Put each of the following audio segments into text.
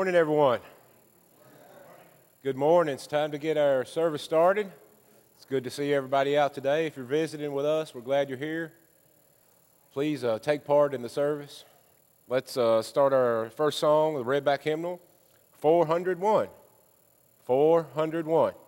Morning, everyone. Good morning. It's time to get our service started. It's good to see everybody out today. If you're visiting with us, we're glad you're here. Please take part in the service. Let's start our first song, the Redback Hymnal, 401. 401.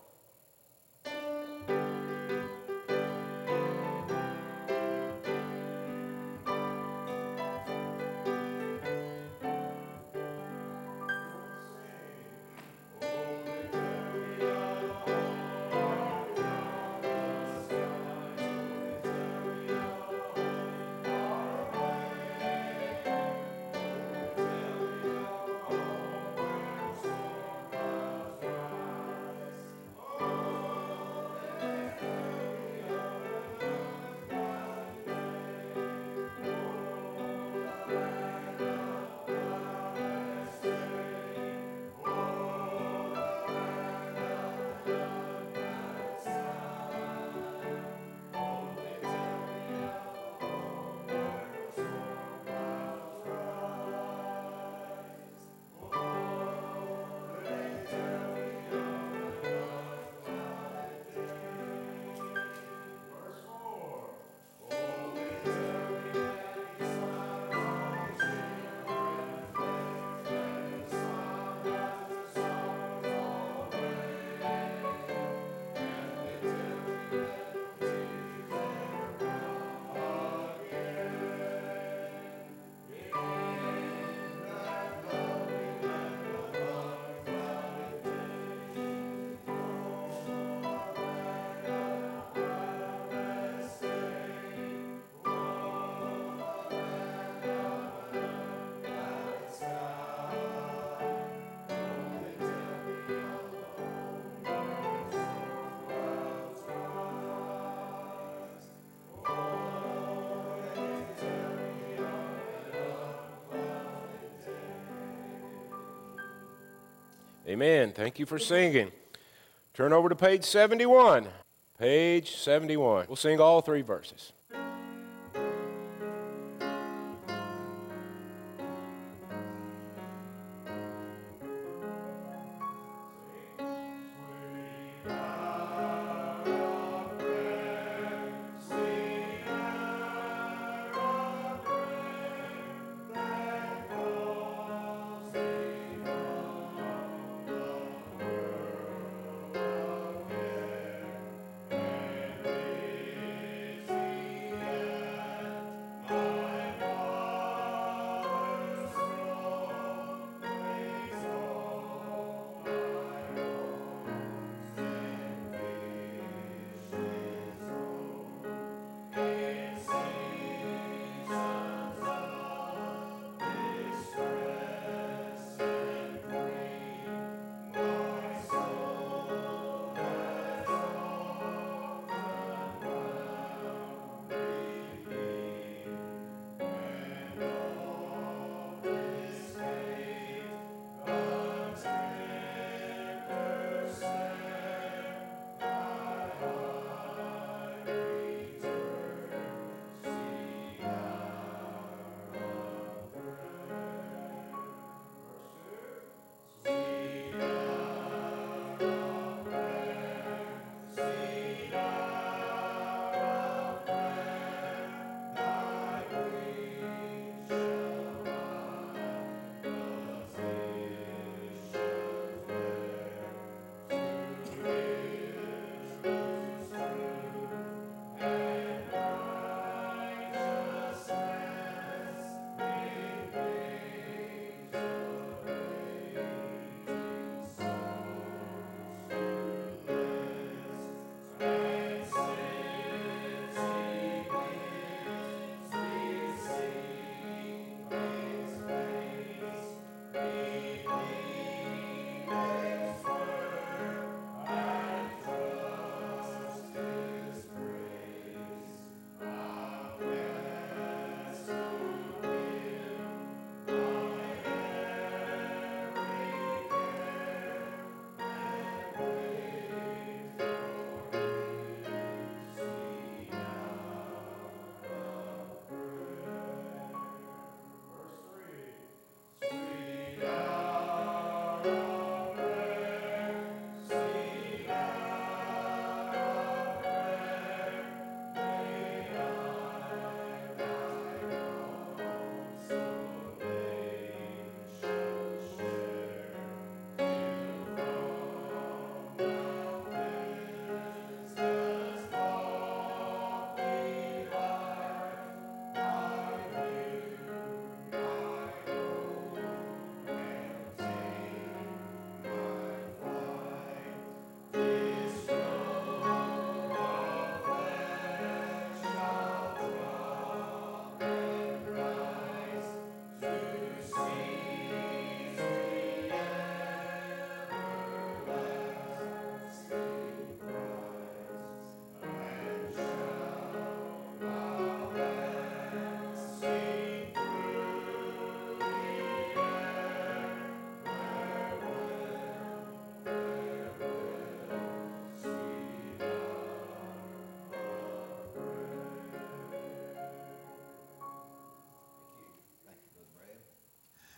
Amen. Thank you for singing. Turn over to page 71. Page 71. We'll sing all three verses.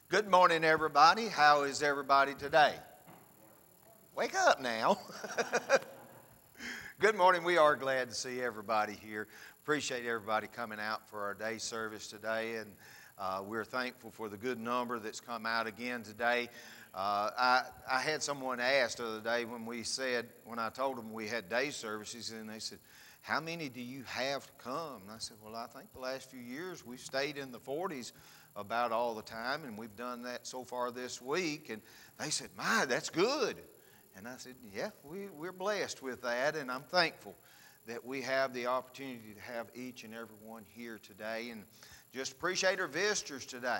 Good morning, everybody. How is everybody today? Wake up now. Good morning. We are glad to see everybody here. Appreciate everybody coming out for our day service today, and we're thankful for the good number that's come out again today. I had someone ask the other day when I told them we had day services, and they said, "How many do you have to come?" And I said, "Well, I think the last few years we've stayed in the 40s about all the time, and we've done that so far this week." And they said, "My, that's good." And I said, "Yeah, we're blessed with that, and I'm thankful that we have the opportunity to have each and every one here today. And just appreciate our visitors today.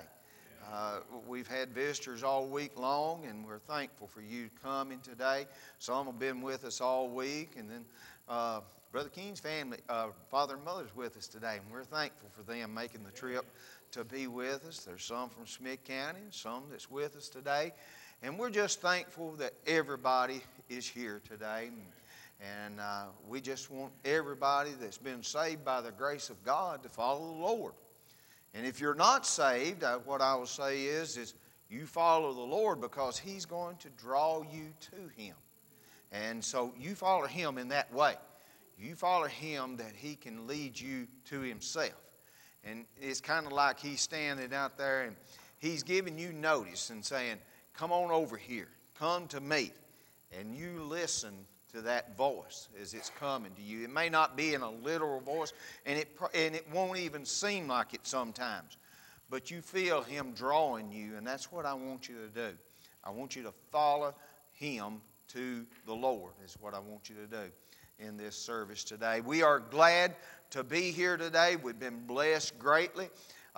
We've had visitors all week long, and we're thankful for you coming today. Some have been with us all week, and then Brother Keen's family, father and mother's with us today, and we're thankful for them making the trip to be with us. There's some from Smith County and some that's with us today. And we're just thankful that everybody is here today. And we just want everybody that's been saved by the grace of God to follow the Lord. And if you're not saved, what I will say is you follow the Lord because He's going to draw you to Him. And so you follow Him in that way. You follow Him that He can lead you to Himself. And it's kind of like He's standing out there and He's giving you notice and saying, "Come on over here. Come to me." And you listen to that voice as it's coming to you. It may not be in a literal voice, and it won't even seem like it sometimes. But you feel Him drawing you, and that's what I want you to do. I want you to follow Him to the Lord is what I want you to do in this service today. We are glad to be here today. We've been blessed greatly.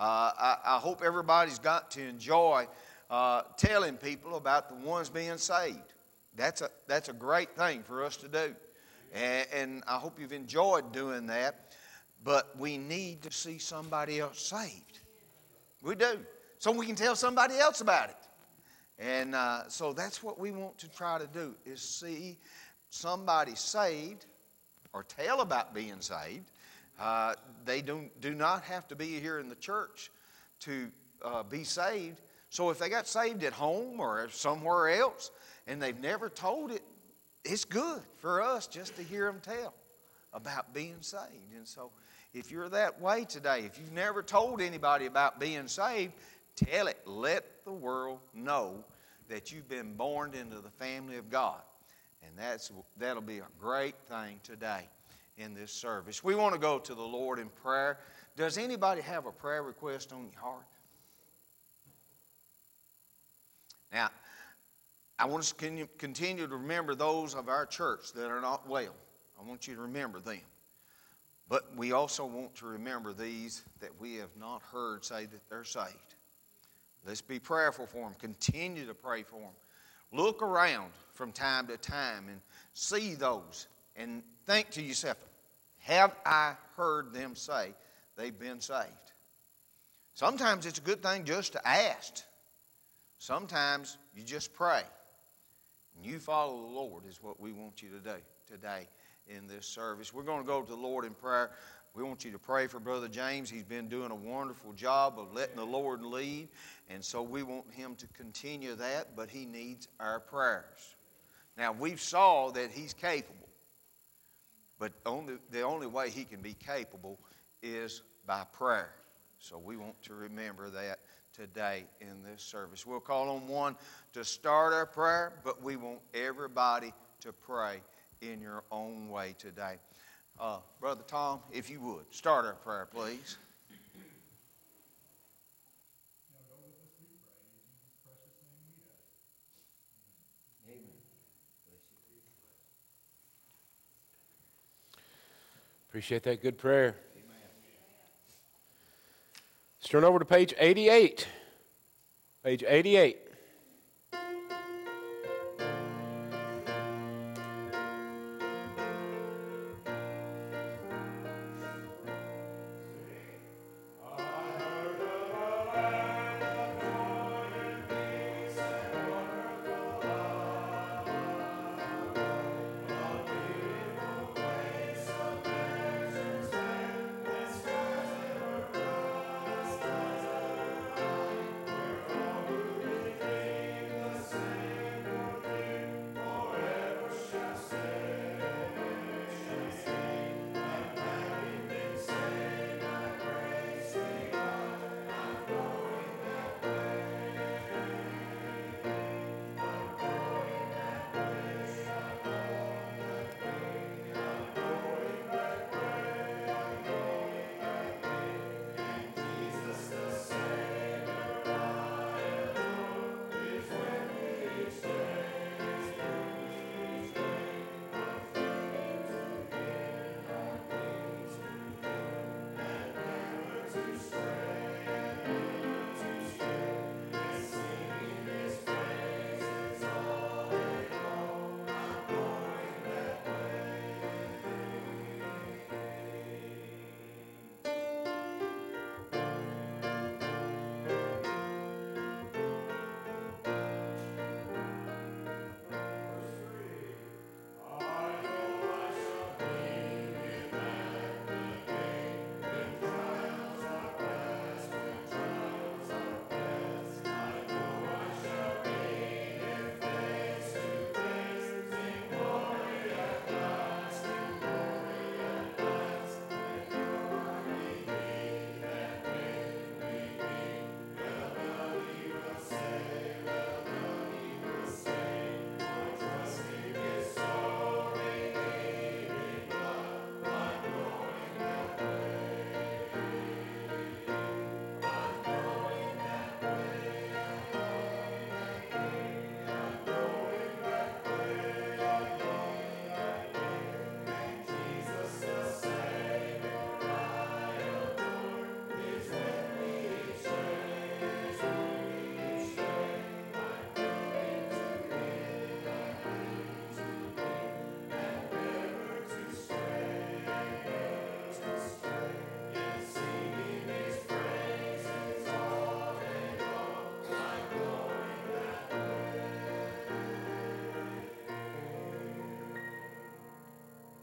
I hope everybody's got to enjoy telling people about the ones being saved. That's a great thing for us to do. And I hope you've enjoyed doing that. But we need to see somebody else saved. We do. So we can tell somebody else about it. And so that's what we want to try to do, is see somebody saved or tell about being saved. They do not have to be here in the church to be saved. So if they got saved at home or somewhere else and they've never told it, it's good for us just to hear them tell about being saved. And so if you're that way today, if you've never told anybody about being saved, tell it. Let the world know that you've been born into the family of God. And that'll be a great thing today in this service. We want to go to the Lord in prayer. Does anybody have a prayer request on your heart? Now, I want us to continue to remember those of our church that are not well. I want you to remember them. But we also want to remember these that we have not heard say that they're saved. Let's be prayerful for them. Continue to pray for them. Look around from time to time and see those and think to yourself, have I heard them say they've been saved? Sometimes it's a good thing just to ask. Sometimes you just pray. And you follow the Lord is what we want you to do today in this service. We're going to go to the Lord in prayer. We want you to pray for Brother James. He's been doing a wonderful job of letting the Lord lead. And so we want him to continue that, but he needs our prayers. Now, we've saw that he's capable. But the only way he can be capable is by prayer. So we want to remember that today in this service. We'll call on one to start our prayer, but we want everybody to pray in your own way today. Brother Tom, if you would, start our prayer, please. Appreciate that good prayer. Amen. Let's turn over to page 88. Page 88.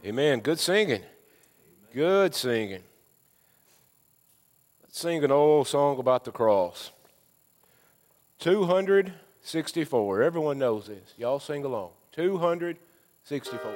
Amen. Good singing. Good singing. Let's sing an old song about the cross. 264. Everyone knows this. Y'all sing along. 264.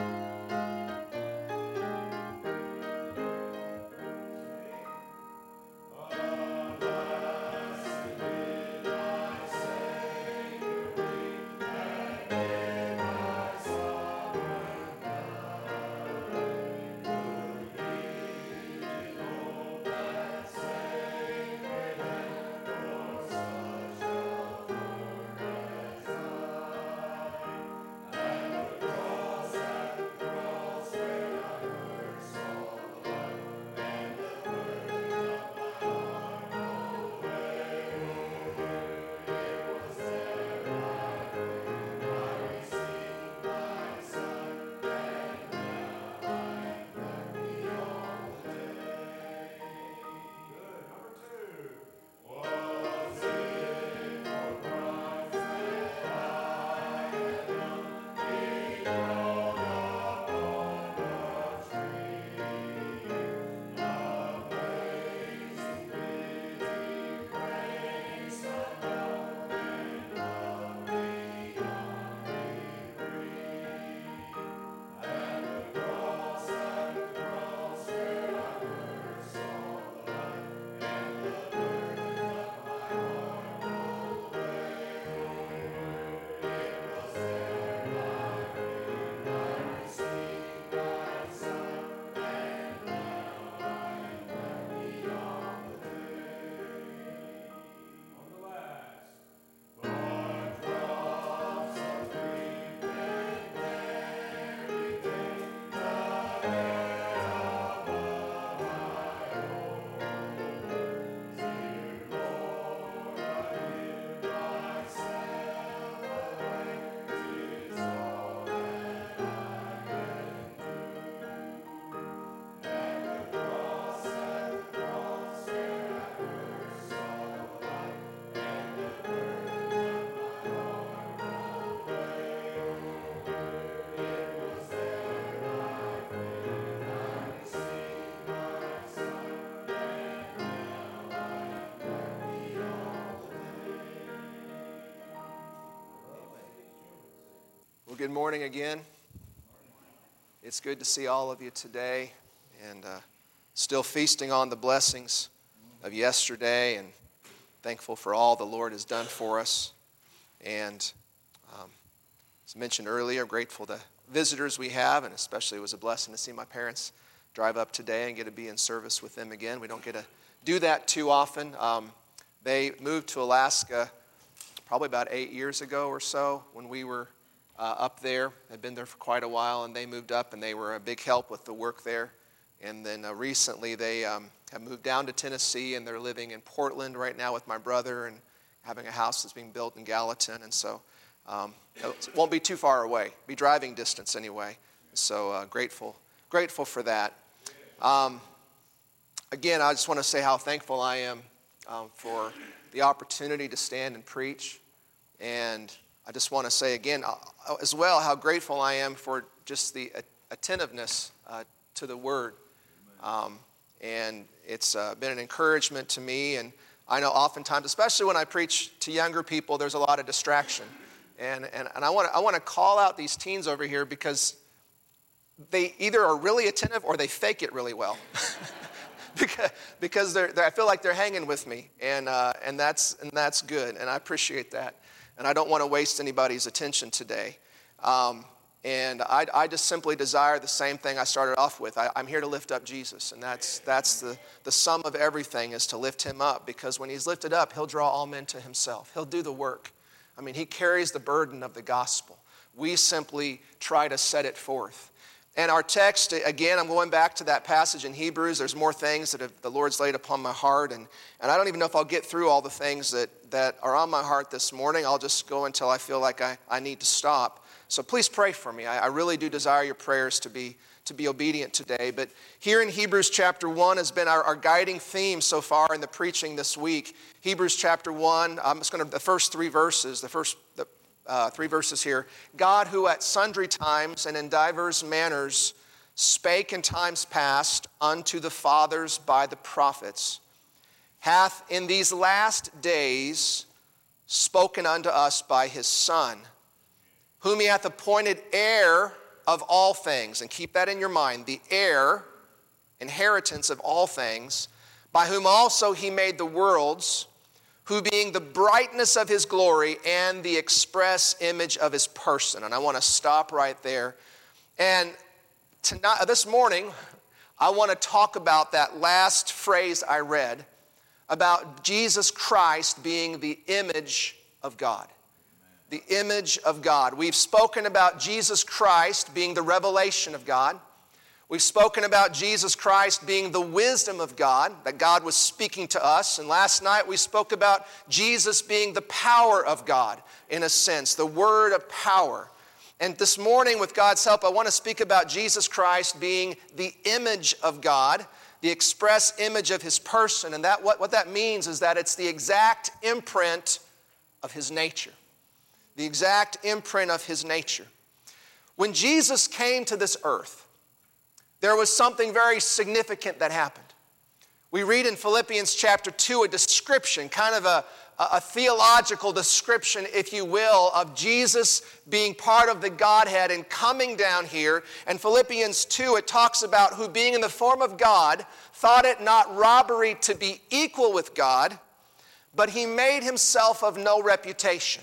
Well, good morning again. It's good to see all of you today, and still feasting on the blessings of yesterday, and thankful for all the Lord has done for us. And as mentioned earlier, grateful to visitors we have, and especially it was a blessing to see my parents drive up today and get to be in service with them again. We don't get to do that too often. They moved to Alaska probably about 8 years ago or so when we were up there. Had been there for quite a while, and they moved up, and they were a big help with the work there. And then recently they have moved down to Tennessee, and they're living in Portland right now with my brother and having a house that's being built in Gallatin. And so it won't be too far away, be driving distance anyway. So grateful for that. Again, I just want to say how thankful I am for the opportunity to stand and preach. And I just want to say again as well how grateful I am for just the attentiveness to the Word. And it's been an encouragement to me. And I know oftentimes, especially when I preach to younger people, there's a lot of distraction. And I want to call out these teens over here because they either are really attentive or they fake it really well. because I feel like they're hanging with me, and that's good, and I appreciate that. And I don't want to waste anybody's attention today. And I just simply desire the same thing I started off with. I'm here to lift up Jesus, and that's the sum of everything is to lift him up, because when he's lifted up, he'll draw all men to himself. He'll do the work. I mean, he carries the burden of the gospel. We simply try to set it forth. And our text, again, I'm going back to that passage in Hebrews. There's more things that the Lord's laid upon my heart. And I don't even know if I'll get through all the things that are on my heart this morning. I'll just go until I feel like I need to stop. So please pray for me. I really do desire your prayers to be obedient today. But here in Hebrews chapter 1 has been our guiding theme so far in the preaching this week. Hebrews chapter 1, I'm just going to, the first three verses, three verses here. God, who at sundry times and in divers manners spake in times past unto the fathers by the prophets, hath in these last days spoken unto us by his Son, whom he hath appointed heir of all things. And keep that in your mind, the heir, inheritance of all things, by whom also he made the worlds, who being the brightness of his glory and the express image of his person. And I want to stop right there. And this morning, I want to talk about that last phrase I read about Jesus Christ being the image of God. The image of God. We've spoken about Jesus Christ being the revelation of God. We've spoken about Jesus Christ being the wisdom of God, that God was speaking to us. And last night we spoke about Jesus being the power of God, in a sense, the word of power. And this morning, with God's help, I want to speak about Jesus Christ being the image of God, the express image of his person. And what that means is that it's the exact imprint of his nature. The exact imprint of his nature. When Jesus came to this earth, there was something very significant that happened. We read in Philippians chapter 2 a description, kind of a theological description, if you will, of Jesus being part of the Godhead and coming down here. And Philippians 2, it talks about who being in the form of God, thought it not robbery to be equal with God, but he made himself of no reputation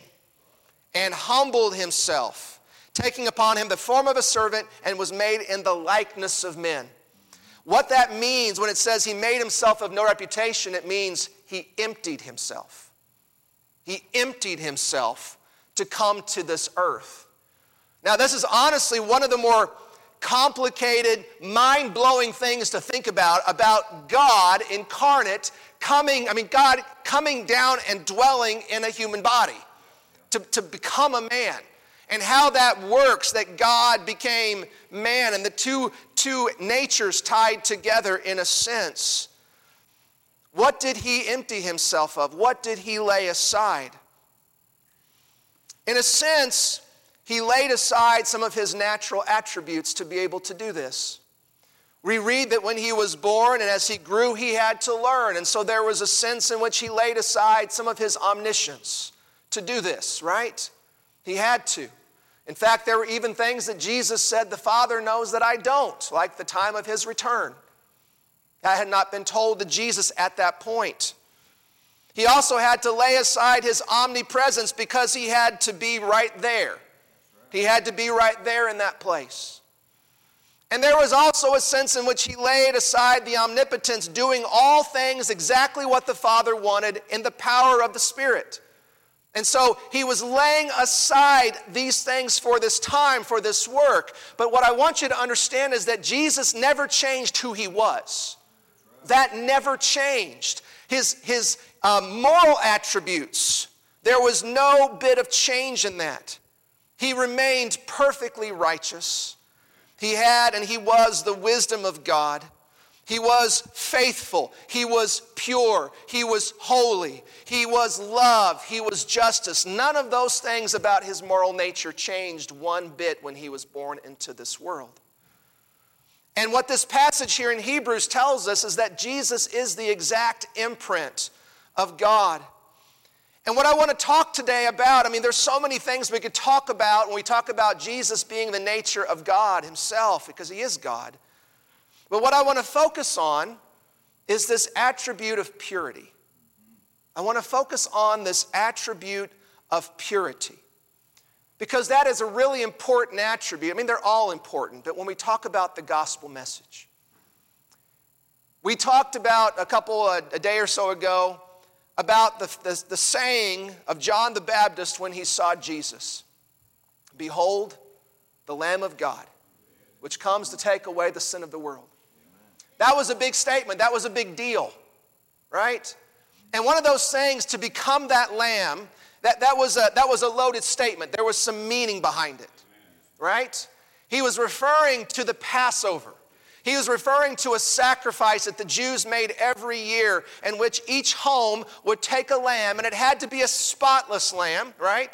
and humbled himself, taking upon him the form of a servant, and was made in the likeness of men. What that means when it says he made himself of no reputation, it means he emptied himself. He emptied himself to come to this earth. Now, this is honestly one of the more complicated, mind-blowing things to think about God incarnate God coming down and dwelling in a human body to become a man. And how that works, that God became man and the two natures tied together in a sense. What did he empty himself of? What did he lay aside? In a sense, he laid aside some of his natural attributes to be able to do this. We read that when he was born and as he grew, he had to learn. And so there was a sense in which he laid aside some of his omniscience to do this, right? He had to. In fact, there were even things that Jesus said, the Father knows that I don't, like the time of his return. That had not been told to Jesus at that point. He also had to lay aside his omnipresence because he had to be right there. He had to be right there in that place. And there was also a sense in which he laid aside the omnipotence, doing all things exactly what the Father wanted in the power of the Spirit. And so he was laying aside these things for this time, for this work. But what I want you to understand is that Jesus never changed who he was. That never changed. His moral attributes, there was no bit of change in that. He remained perfectly righteous. He had and he was the wisdom of God. He was faithful. He was pure. He was holy. He was love. He was justice. None of those things about his moral nature changed one bit when he was born into this world. And what this passage here in Hebrews tells us is that Jesus is the exact imprint of God. And what I want to talk today about, there's so many things we could talk about when we talk about Jesus being the nature of God himself, because he is God. But what I want to focus on is this attribute of purity. I want to focus on this attribute of purity, because that is a really important attribute. They're all important, but when we talk about the gospel message. We talked about a day or so ago about the saying of John the Baptist when he saw Jesus. Behold, the Lamb of God, which comes to take away the sin of the world. That was a big statement. That was a big deal, right? And one of those sayings, to become that lamb, that was a loaded statement. There was some meaning behind it, right? He was referring to the Passover. He was referring to a sacrifice that the Jews made every year, in which each home would take a lamb, and it had to be a spotless lamb, right?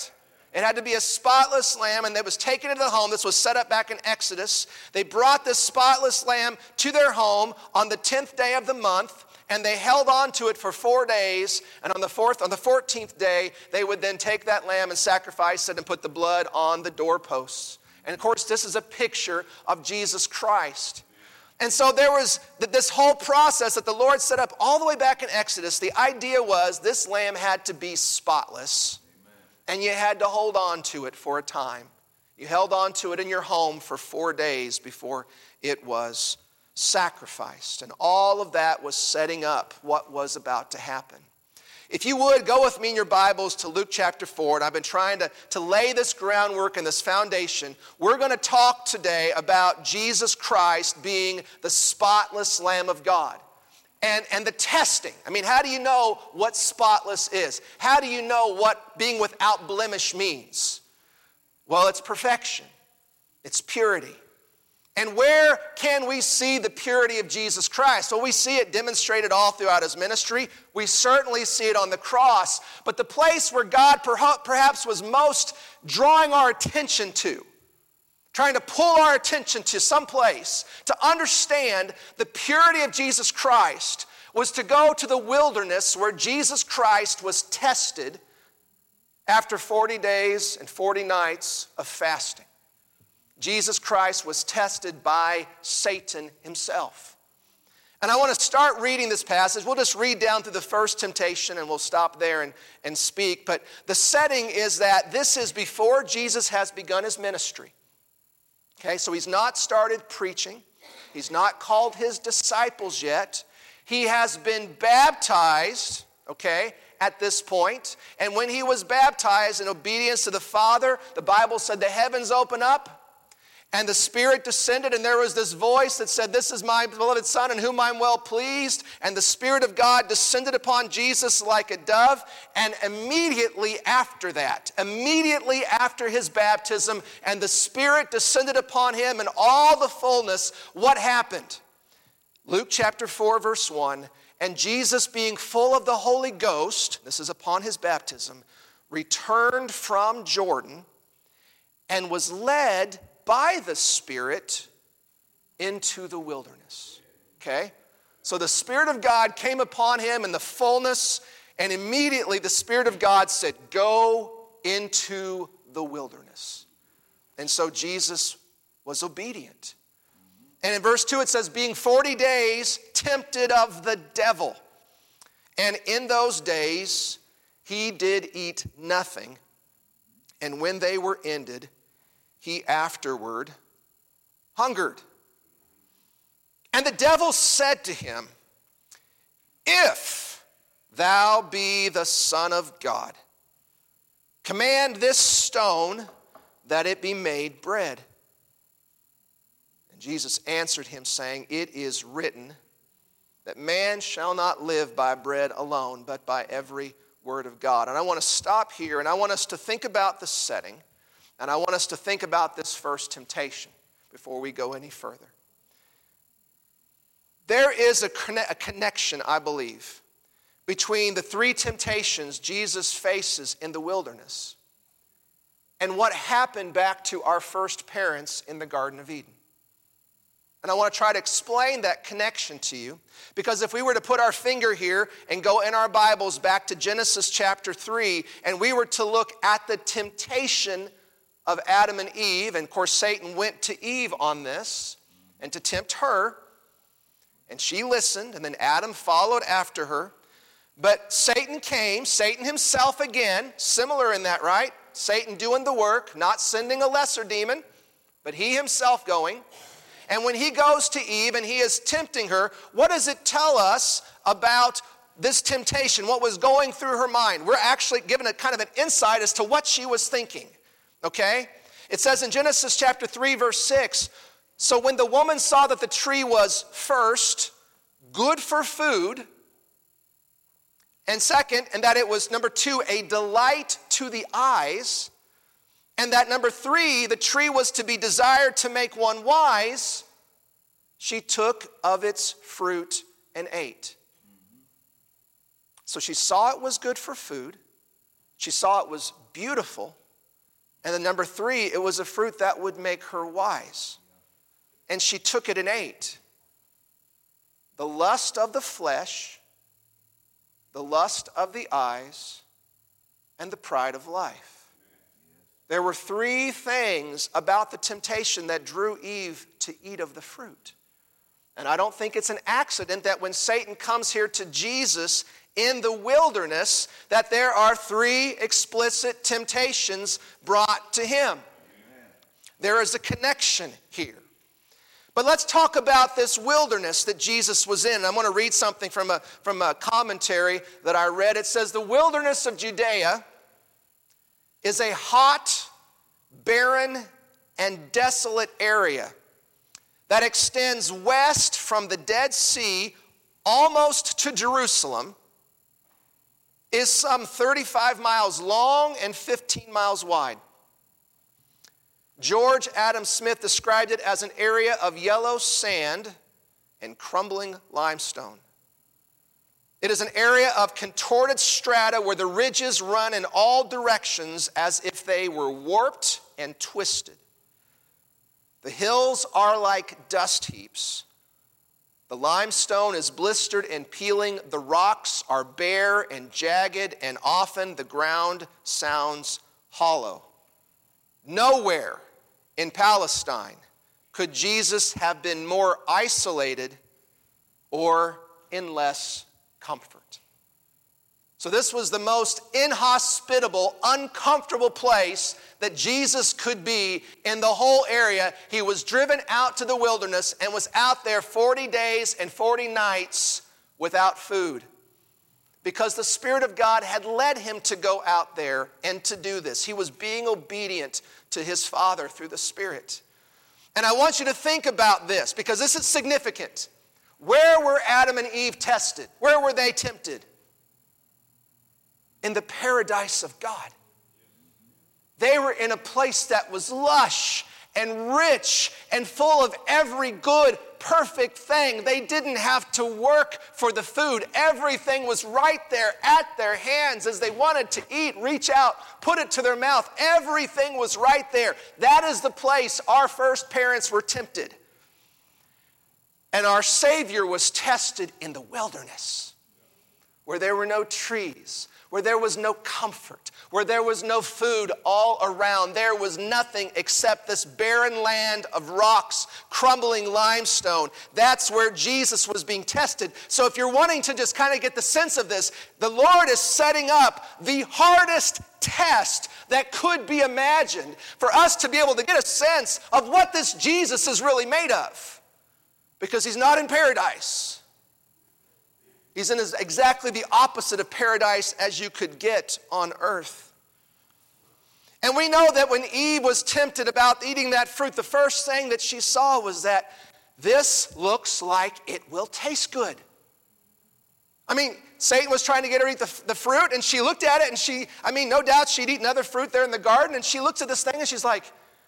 It had to be a spotless lamb, and that was taken into the home. This was set up back in Exodus. They brought this spotless lamb to their home on the 10th day of the month, and they held on to it for 4 days. And on the 14th day, they would then take that lamb and sacrifice it and put the blood on the doorposts. And of course, this is a picture of Jesus Christ. And so there was this whole process that the Lord set up all the way back in Exodus. The idea was this lamb had to be spotless. And you had to hold on to it for a time. You held on to it in your home for 4 days before it was sacrificed. And all of that was setting up what was about to happen. If you would, go with me in your Bibles to Luke chapter 4. And I've been trying to lay this groundwork and this foundation. We're going to talk today about Jesus Christ being the spotless Lamb of God. And the testing. I mean, how do you know what spotless is? How do you know what being without blemish means? Well, it's perfection. It's purity. And where can we see the purity of Jesus Christ? Well, we see it demonstrated all throughout his ministry. We certainly see it on the cross. But the place where God perhaps was most drawing our attention to, trying to pull our attention to some place to understand the purity of Jesus Christ, was to go to the wilderness where Jesus Christ was tested after 40 days and 40 nights of fasting. Jesus Christ was tested by Satan himself. And I want to start reading this passage. We'll just read down to the first temptation and we'll stop there and speak. But the setting is that this is before Jesus has begun his ministry. Okay, so he's not started preaching. He's not called his disciples yet. He has been baptized, okay, at this point. And when he was baptized in obedience to the Father, the Bible said the heavens opened up and the Spirit descended, and there was this voice that said, "This is my beloved Son in whom I'm well pleased." And the Spirit of God descended upon Jesus like a dove. And immediately after that, immediately after his baptism, and the Spirit descended upon him in all the fullness, what happened? Luke chapter 4, verse 1, "And Jesus, being full of the Holy Ghost," this is upon his baptism, "returned from Jordan and was led by the Spirit into the wilderness." Okay? So the Spirit of God came upon him in the fullness, and immediately the Spirit of God said, "Go into the wilderness." And so Jesus was obedient. And in verse 2 it says, "Being 40 days tempted of the devil. And in those days he did eat nothing. And when they were ended, he afterward hungered. And the devil said to him, 'If thou be the Son of God, command this stone that it be made bread.' And Jesus answered him, saying, 'It is written that man shall not live by bread alone, but by every word of God.'" And I want to stop here, and I want us to think about the setting. And I want us to think about this first temptation before we go any further. There is a connection, I believe, between the three temptations Jesus faces in the wilderness and what happened back to our first parents in the Garden of Eden. And I want to try to explain that connection to you, because if we were to put our finger here and go in our Bibles back to Genesis chapter 3, and we were to look at the temptation of Adam and Eve, and of course Satan went to Eve on this and to tempt her, and she listened, and then Adam followed after her. But Satan came, Satan himself again, similar in that, right? Satan doing the work, not sending a lesser demon, but he himself going. And when he goes to Eve and he is tempting her, what does it tell us about this temptation? What was going through her mind? We're actually given a kind of an insight as to what she was thinking. Okay? It says in Genesis chapter 3, verse 6, "So when the woman saw that the tree was first good for food, and second, and that it was, number 2, a delight to the eyes, and that number 3, the tree was to be desired to make one wise, she took of its fruit and ate." So she saw it was good for food. She saw it was beautiful. And then number 3, it was a fruit that would make her wise. And she took it and ate. The lust of the flesh, the lust of the eyes, and the pride of life. There were 3 things about the temptation that drew Eve to eat of the fruit. And I don't think it's an accident that when Satan comes here to Jesus in the wilderness, that there are 3 explicit temptations brought to him. Amen. There is a connection here. But let's talk about this wilderness that Jesus was in. I'm going to read something from a commentary that I read. It says, the wilderness of Judea is a hot, barren, and desolate area that extends west from the Dead Sea almost to Jerusalem, is some 35 miles long and 15 miles wide. George Adam Smith described it as an area of yellow sand and crumbling limestone. It is an area of contorted strata where the ridges run in all directions as if they were warped and twisted. The hills are like dust heaps. The limestone is blistered and peeling. The rocks are bare and jagged, and often the ground sounds hollow. Nowhere in Palestine could Jesus have been more isolated or in less comfort. So this was the most inhospitable, uncomfortable place that Jesus could be in the whole area. He was driven out to the wilderness and was out there 40 days and 40 nights without food, because the Spirit of God had led him to go out there and to do this. He was being obedient to his Father through the Spirit. And I want you to think about this, because this is significant. Where were Adam and Eve tested? Where were they tempted? In the paradise of God. They were in a place that was lush and rich and full of every good, perfect thing. They didn't have to work for the food. Everything was right there at their hands as they wanted to eat, reach out, put it to their mouth. Everything was right there. That is the place our first parents were tempted. And our Savior was tested in the wilderness, where there were no trees, where there was no comfort, where there was no food all around. There was nothing except this barren land of rocks, crumbling limestone. That's where Jesus was being tested. So if you're wanting to just kind of get the sense of this, the Lord is setting up the hardest test that could be imagined for us to be able to get a sense of what this Jesus is really made of. Because he's not in paradise. He's in exactly the opposite of paradise as you could get on earth. And we know that when Eve was tempted about eating that fruit, the first thing that she saw was that this looks like it will taste good. I mean, Satan was trying to get her to eat the fruit, and she looked at it, and no doubt she'd eaten other fruit there in the garden, and she looks at this thing and she's like,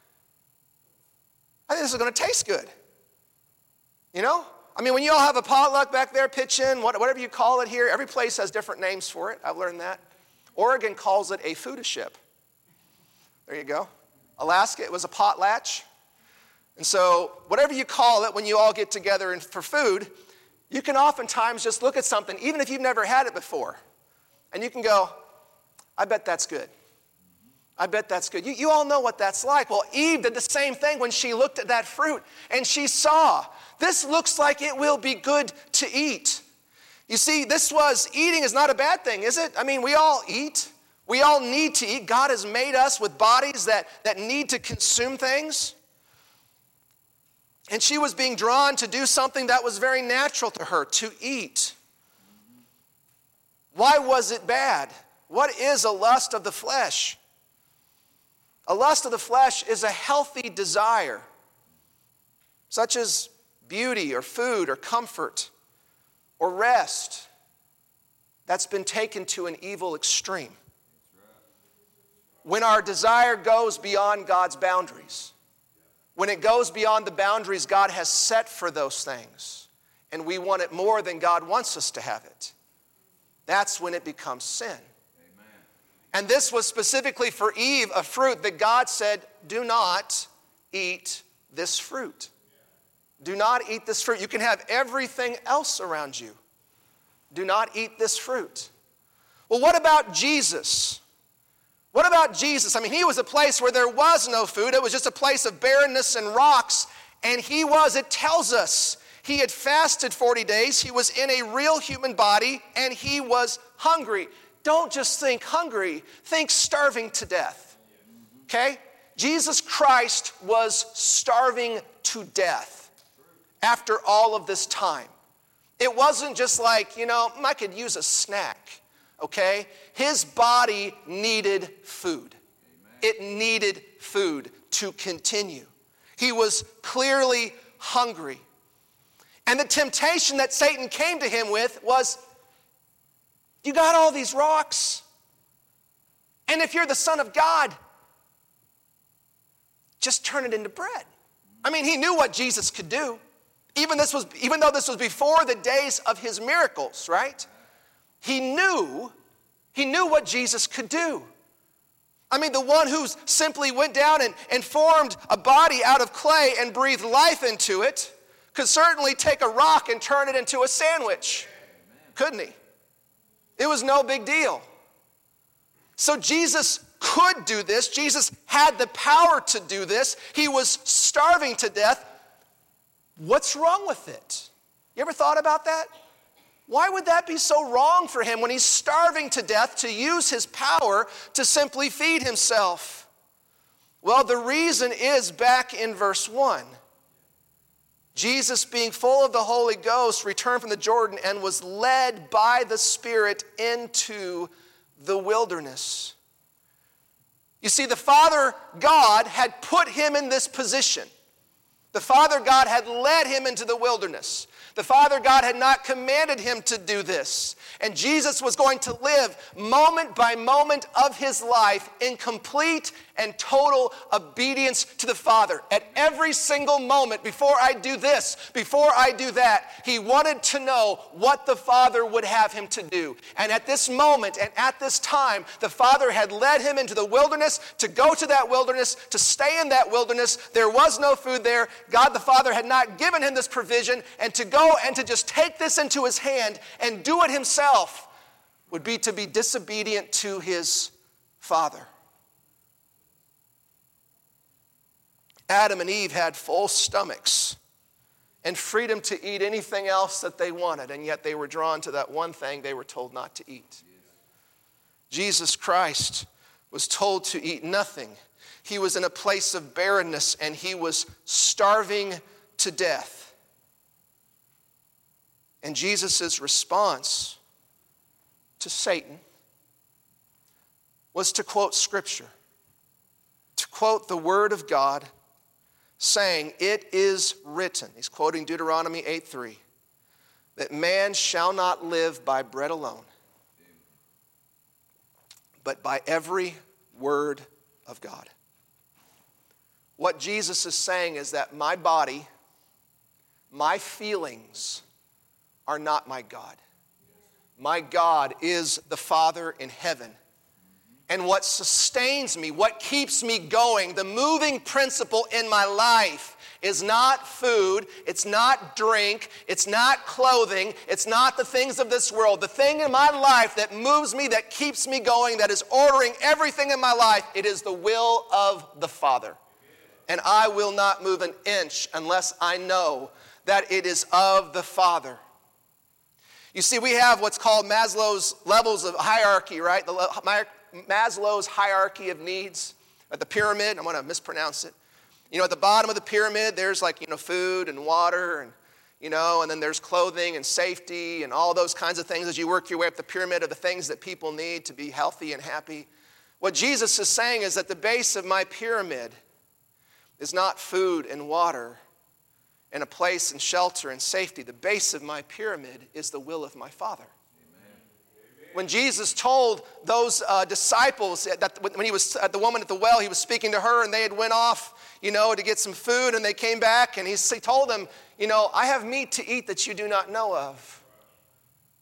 I think this is going to taste good. You know? When you all have a potluck back there, pitch in, whatever you call it here, every place has different names for it. I've learned that. Oregon calls it a food-a-ship. There you go. Alaska, it was a potlatch. And so whatever you call it when you all get together for food, you can oftentimes just look at something, even if you've never had it before, and you can go, I bet that's good. I bet that's good. You all know what that's like. Well, Eve did the same thing when she looked at that fruit, and she saw, this looks like it will be good to eat. You see, eating is not a bad thing, is it? We all eat. We all need to eat. God has made us with bodies that need to consume things. And she was being drawn to do something that was very natural to her, to eat. Why was it bad? What is a lust of the flesh? A lust of the flesh is a healthy desire, such as beauty or food or comfort or rest, that's been taken to an evil extreme. When our desire goes beyond God's boundaries, when it goes beyond the boundaries God has set for those things, and we want it more than God wants us to have it, that's when it becomes sin. And this was specifically for Eve, a fruit that God said, do not eat this fruit. Do not eat this fruit. You can have everything else around you. Do not eat this fruit. Well, what about Jesus? What about Jesus? I mean, he was a place where there was no food. It was just a place of barrenness and rocks. And it tells us, he had fasted 40 days. He was in a real human body, and he was hungry. Don't just think hungry. Think starving to death. Okay? Jesus Christ was starving to death after all of this time. It wasn't just like, I could use a snack. Okay? His body needed food. It needed food to continue. He was clearly hungry. And the temptation that Satan came to him with was, you got all these rocks. And if you're the Son of God, just turn it into bread. I mean, he knew what Jesus could do. Even though this was before the days of his miracles, right? He knew what Jesus could do. I mean, the one who simply went down and formed a body out of clay and breathed life into it could certainly take a rock and turn it into a sandwich, couldn't he? It was no big deal. So Jesus could do this. Jesus had the power to do this. He was starving to death. What's wrong with it? You ever thought about that? Why would that be so wrong for him when he's starving to death to use his power to simply feed himself? Well, the reason is back in verse 1. Jesus, being full of the Holy Ghost, returned from the Jordan and was led by the Spirit into the wilderness. You see, the Father God had put him in this position. The Father God had led him into the wilderness. The Father God had not commanded him to do this. And Jesus was going to live moment by moment of his life in complete and total obedience to the Father. At every single moment, before I do this, before I do that, he wanted to know what the Father would have him to do. And at this moment and at this time, the Father had led him into the wilderness, to go to that wilderness, to stay in that wilderness. There was no food there. God the Father had not given him this provision, and to go and to just take this into his hand and do it himself would be to be disobedient to his Father. Adam and Eve had full stomachs and freedom to eat anything else that they wanted, and yet they were drawn to that one thing they were told not to eat. Jesus Christ was told to eat nothing. He was in a place of barrenness, and he was starving to death. And Jesus' response to Satan was to quote Scripture, to quote the Word of God, saying, "It is written," he's quoting Deuteronomy 8:3, "that man shall not live by bread alone, but by every word of God." What Jesus is saying is that my body, my feelings are not my God. My God is the Father in heaven. And what sustains me, what keeps me going, the moving principle in my life is not food, it's not drink, it's not clothing, it's not the things of this world. The thing in my life that moves me, that keeps me going, that is ordering everything in my life, it is the will of the Father. And I will not move an inch unless I know that it is of the Father. You see, we have what's called Maslow's levels of hierarchy, right? Maslow's hierarchy of needs, at the pyramid. I'm going to mispronounce it. At the bottom of the pyramid, there's food and water and then there's clothing and safety and all those kinds of things as you work your way up the pyramid of the things that people need to be healthy and happy. What Jesus is saying is that the base of my pyramid is not food and water and a place and shelter and safety. The base of my pyramid is the will of my Father. When Jesus told those disciples that when he was at the woman at the well, he was speaking to her and they had went off, to get some food, and they came back and he told them, I have meat to eat that you do not know of.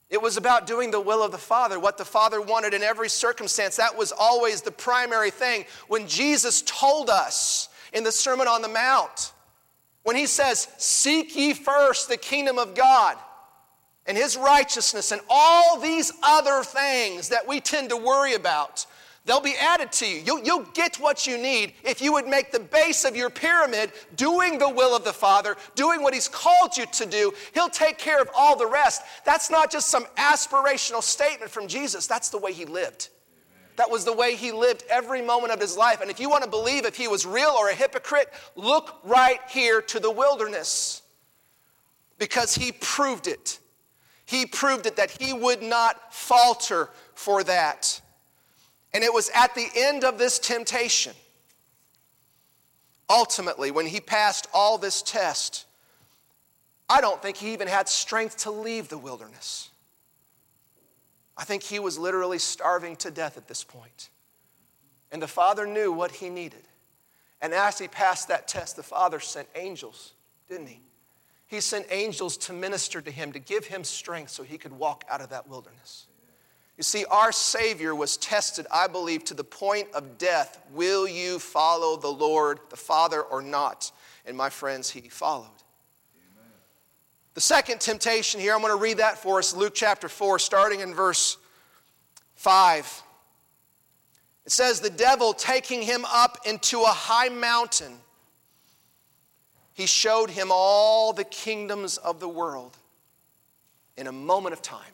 It was about doing the will of the Father, what the Father wanted in every circumstance. That was always the primary thing. When Jesus told us in the Sermon on the Mount, when he says, seek ye first the kingdom of God and his righteousness and all these other things that we tend to worry about, they'll be added to you. You'll get what you need if you would make the base of your pyramid doing the will of the Father, doing what he's called you to do. He'll take care of all the rest. That's not just some aspirational statement from Jesus. That's the way he lived. That was the way he lived every moment of his life. And if you want to believe if he was real or a hypocrite, look right here to the wilderness. Because he proved it. He proved it that he would not falter for that. And it was at the end of this temptation, ultimately, when he passed all this test, I don't think he even had strength to leave the wilderness. I think he was literally starving to death at this point. And the Father knew what he needed. And as he passed that test, the Father sent angels, didn't he? He sent angels to minister to him, to give him strength so he could walk out of that wilderness. You see, our Savior was tested, I believe, to the point of death. Will you follow the Lord, the Father, or not? And my friends, he followed. Amen. The second temptation here, I'm going to read that for us, Luke chapter 4, starting in verse 5. It says, the devil taking him up into a high mountain, he showed him all the kingdoms of the world in a moment of time.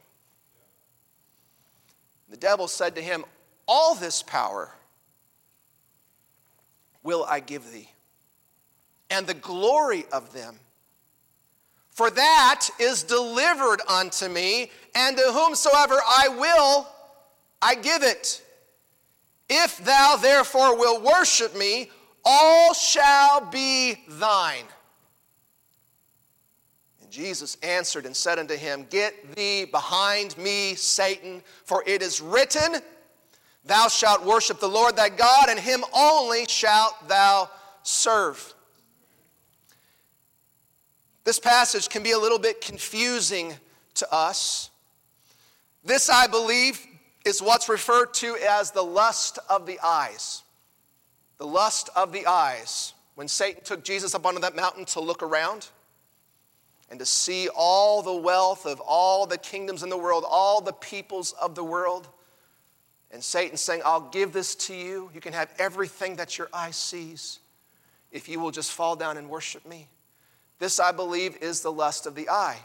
The devil said to him, all this power will I give thee, and the glory of them. For that is delivered unto me, and to whomsoever I will, I give it. If thou therefore wilt worship me, all shall be thine. And Jesus answered and said unto him, get thee behind me, Satan, for it is written, thou shalt worship the Lord thy God, and him only shalt thou serve. This passage can be a little bit confusing to us. This, I believe, is what's referred to as the lust of the eyes. The lust of the eyes. When Satan took Jesus up onto that mountain to look around and to see all the wealth of all the kingdoms in the world, all the peoples of the world, and Satan saying, I'll give this to you. You can have everything that your eye sees if you will just fall down and worship me. This, I believe, is the lust of the eye.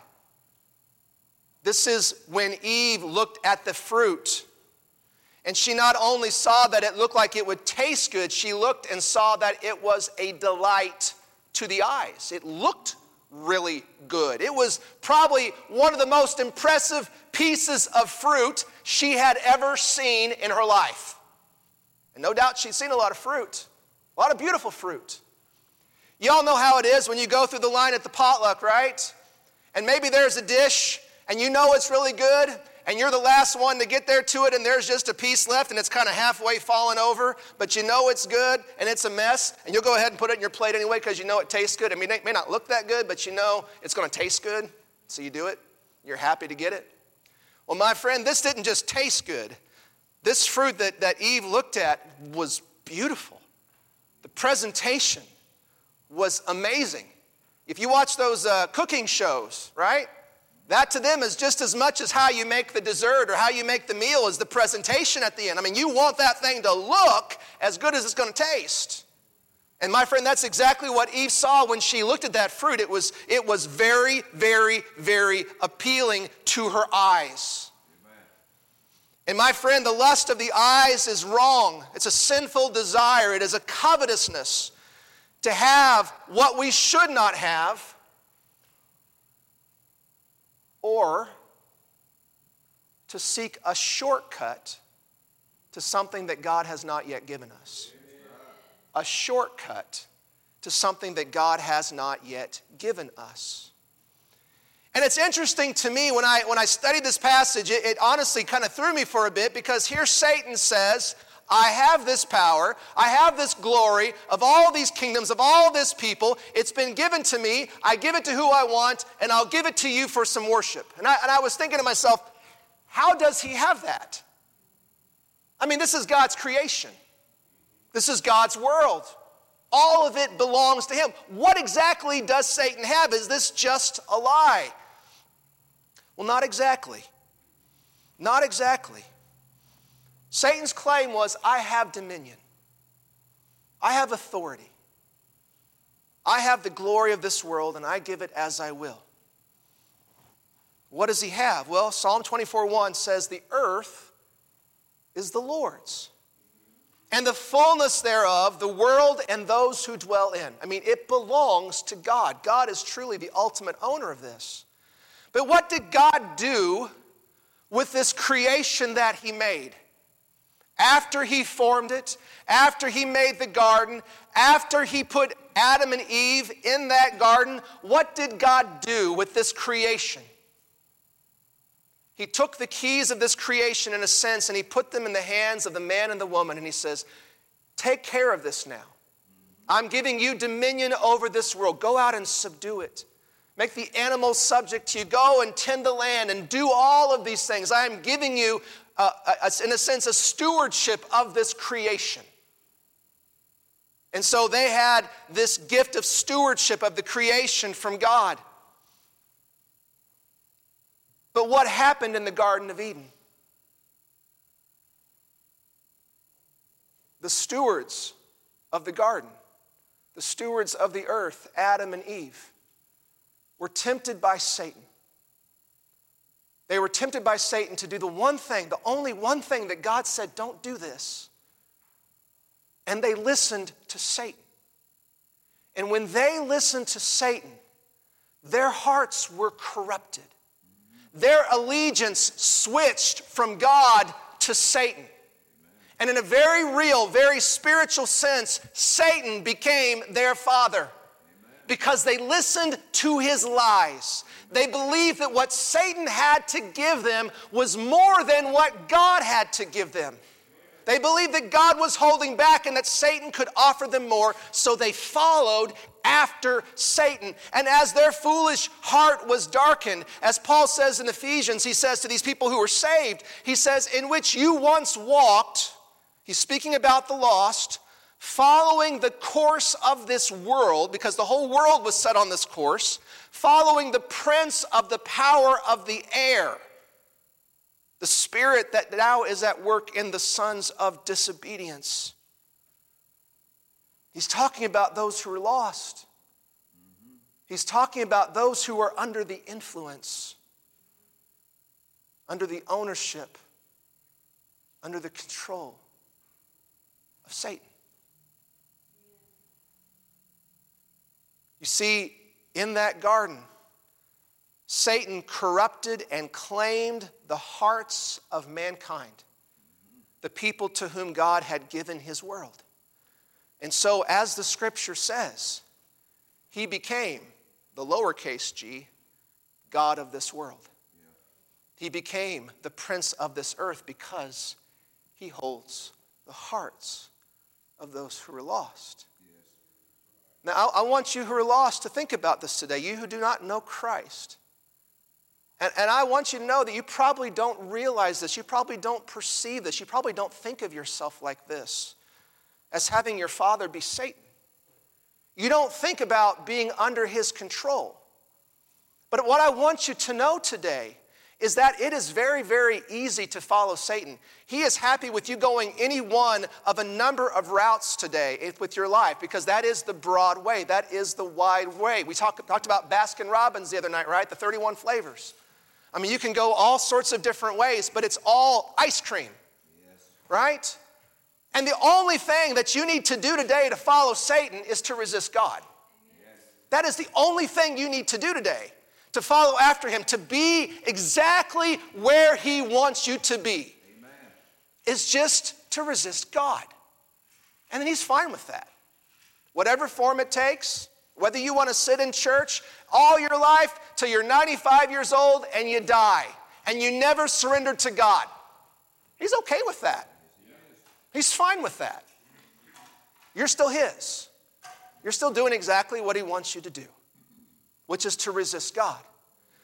This is when Eve looked at the fruit, and she not only saw that it looked like it would taste good, she looked and saw that it was a delight to the eyes. It looked really good. It was probably one of the most impressive pieces of fruit she had ever seen in her life. And no doubt she'd seen a lot of fruit, a lot of beautiful fruit. Y'all know how it is when you go through the line at the potluck, right? And maybe there's a dish, and you know it's really good, and you're the last one to get there to it, and there's just a piece left, and it's kind of halfway fallen over, but you know it's good, and it's a mess, and you'll go ahead and put it in your plate anyway because you know it tastes good. I mean, it may not look that good, but you know it's going to taste good, so you do it. You're happy to get it. Well, my friend, this didn't just taste good. This fruit that Eve looked at was beautiful. The presentation was amazing. If you watch those cooking shows, right? That to them is just as much as how you make the dessert or how you make the meal is the presentation at the end. I mean, you want that thing to look as good as it's going to taste. And my friend, that's exactly what Eve saw when she looked at that fruit. It was very, very, very appealing to her eyes. Amen. And my friend, the lust of the eyes is wrong. It's a sinful desire. It is a covetousness to have what we should not have, or to seek a shortcut to something that God has not yet given us. A shortcut to something that God has not yet given us. And it's interesting to me when I studied this passage, it honestly kind of threw me for a bit, because here Satan says, I have this power, I have this glory of all these kingdoms, of all this people. It's been given to me. I give it to who I want, and I'll give it to you for some worship. And I was thinking to myself, How does he have that? I mean, this is God's creation. This is God's world. All of it belongs to him. What exactly does Satan have? Is this just a lie? Well, not exactly. Not exactly. Satan's claim was, I have dominion. I have authority. I have the glory of this world, and I give it as I will. What does he have? Well, Psalm 24:1 says, the earth is the Lord's, and the fullness thereof, the world and those who dwell in. I mean, it belongs to God. God is truly the ultimate owner of this. But what did God do with this creation that he made? After he formed it, after he made the garden, after he put Adam and Eve in that garden, what did God do with this creation? He took the keys of this creation in a sense and he put them in the hands of the man and the woman, and he says, take care of this now. I'm giving you dominion over this world. Go out and subdue it. Make the animals subject to you. Go and tend the land and do all of these things. I am giving you, in a sense, a stewardship of this creation. And so they had this gift of stewardship of the creation from God. But what happened in the Garden of Eden? The stewards of the garden, the stewards of the earth, Adam and Eve, were tempted by Satan. They were tempted by Satan to do the one thing, the only one thing that God said, don't do this. And they listened to Satan. And when they listened to Satan, their hearts were corrupted. Their allegiance switched from God to Satan. And in a very real, very spiritual sense, Satan became their father. Because they listened to his lies. They believed that what Satan had to give them was more than what God had to give them. They believed that God was holding back and that Satan could offer them more, so they followed after Satan. And as their foolish heart was darkened, as Paul says in Ephesians, he says to these people who were saved, he says, in which you once walked, he's speaking about the lost, following the course of this world, because the whole world was set on this course, following the prince of the power of the air, the spirit that now is at work in the sons of disobedience. He's talking about those who are lost. He's talking about those who are under the influence, under the ownership, under the control of Satan. You see, in that garden, Satan corrupted and claimed the hearts of mankind, the people to whom God had given his world. And so, as the scripture says, he became, the lowercase g, God of this world. He became the prince of this earth because he holds the hearts of those who are lost. Now, I want you who are lost to think about this today, you who do not know Christ. And I want you to know that you probably don't realize this. You probably don't perceive this. You probably don't think of yourself like this, as having your father be Satan. You don't think about being under his control. But what I want you to know today is that it is very, very easy to follow Satan. He is happy with you going any one of a number of routes today with your life, because that is the broad way. That is the wide way. We talked about Baskin-Robbins the other night, right? The 31 flavors. I mean, you can go all sorts of different ways, but it's all ice cream, right? And the only thing that you need to do today to follow Satan is to resist God. That is the only thing you need to do today, to follow after him, to be exactly where he wants you to be. Amen. Is just to resist God. And then he's fine with that. Whatever form it takes, whether you want to sit in church all your life till you're 95 years old and you die, and you never surrendered to God, he's okay with that. He's fine with that. You're still his. You're still doing exactly what he wants you to do, which is to resist God.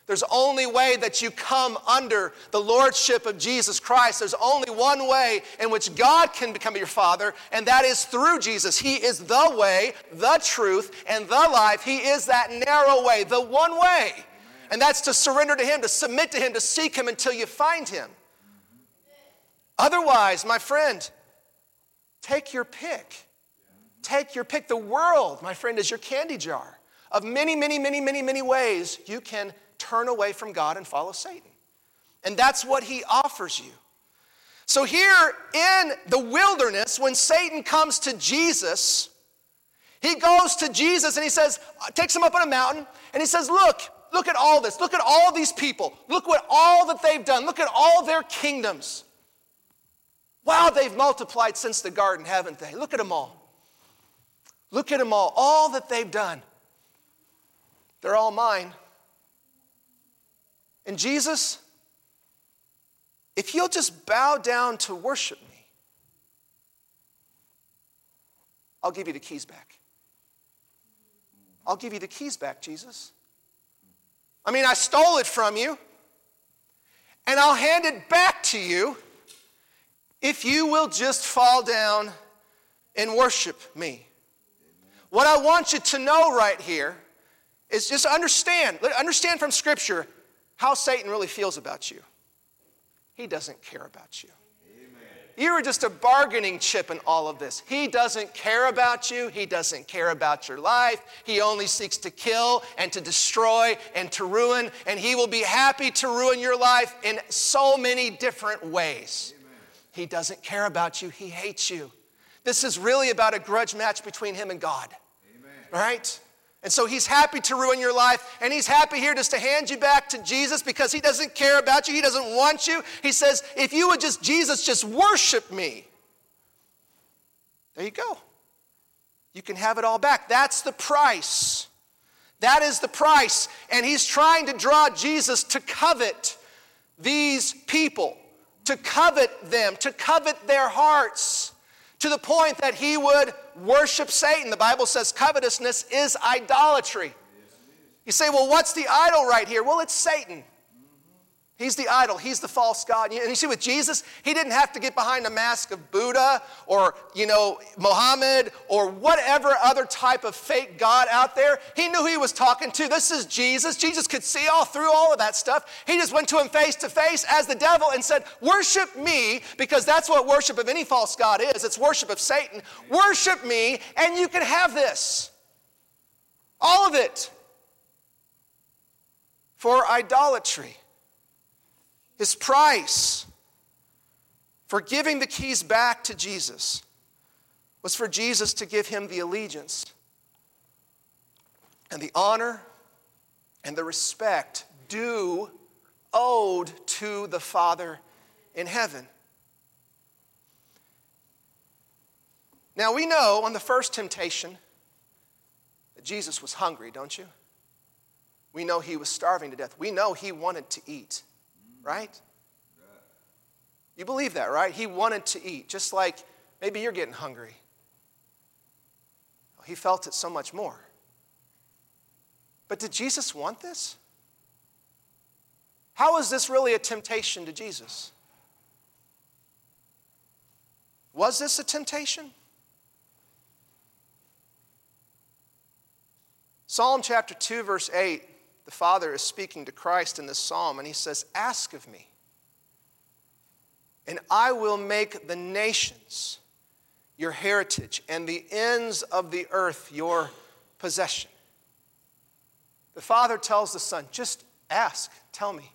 There's only way that you come under the lordship of Jesus Christ. There's only one way in which God can become your Father, and that is through Jesus. He is the way, the truth, and the life. He is that narrow way, the one way. Amen. And that's to surrender to Him, to submit to Him, to seek Him until you find Him. Otherwise, my friend, take your pick. Take your pick. The world, my friend, is your candy jar of many, many, many, many, many ways you can turn away from God and follow Satan. And that's what he offers you. So here in the wilderness, when Satan comes to Jesus, he goes to Jesus and he says, takes him up on a mountain, and he says, look at all this. Look at all these people. Look what all that they've done. Look at all their kingdoms. Wow, they've multiplied since the garden, haven't they? Look at them all. Look at them all that they've done. They're all mine. And Jesus, if you'll just bow down to worship me, I'll give you the keys back. I'll give you the keys back, Jesus. I mean, I stole it from you, and I'll hand it back to you if you will just fall down and worship me. What I want you to know right here is just understand from Scripture how Satan really feels about you. He doesn't care about you. Amen. You are just a bargaining chip in all of this. He doesn't care about you. He doesn't care about your life. He only seeks to kill and to destroy and to ruin, and he will be happy to ruin your life in so many different ways. Amen. He doesn't care about you. He hates you. This is really about a grudge match between him and God. Amen. All right? And so he's happy to ruin your life, and he's happy here just to hand you back to Jesus because he doesn't care about you. He doesn't want you. He says, if you would just worship me. There you go. You can have it all back. That's the price. That is the price. And he's trying to draw Jesus to covet these people, to covet them, to covet their hearts, to the point that he would worship Satan. The Bible says covetousness is idolatry. You say, well, what's the idol right here? Well, it's Satan. He's the idol. He's the false god. And you see, with Jesus, he didn't have to get behind a mask of Buddha or, Muhammad or whatever other type of fake god out there. He knew who he was talking to. This is Jesus. Jesus could see all through all of that stuff. He just went to him face to face as the devil and said, worship me, because that's what worship of any false god is. It's worship of Satan. Worship me, and you can have this. All of it. For idolatry. His price for giving the keys back to Jesus was for Jesus to give him the allegiance and the honor and the respect owed to the Father in heaven. Now we know on the first temptation that Jesus was hungry, don't you? We know he was starving to death. We know he wanted to eat. Right? You believe that, right? He wanted to eat, just like maybe you're getting hungry. He felt it so much more. But did Jesus want this? How is this really a temptation to Jesus? Was this a temptation? Psalm chapter 2, verse 8. The Father is speaking to Christ in this psalm, and he says, ask of me, and I will make the nations your heritage and the ends of the earth your possession. The Father tells the Son, just ask, tell me,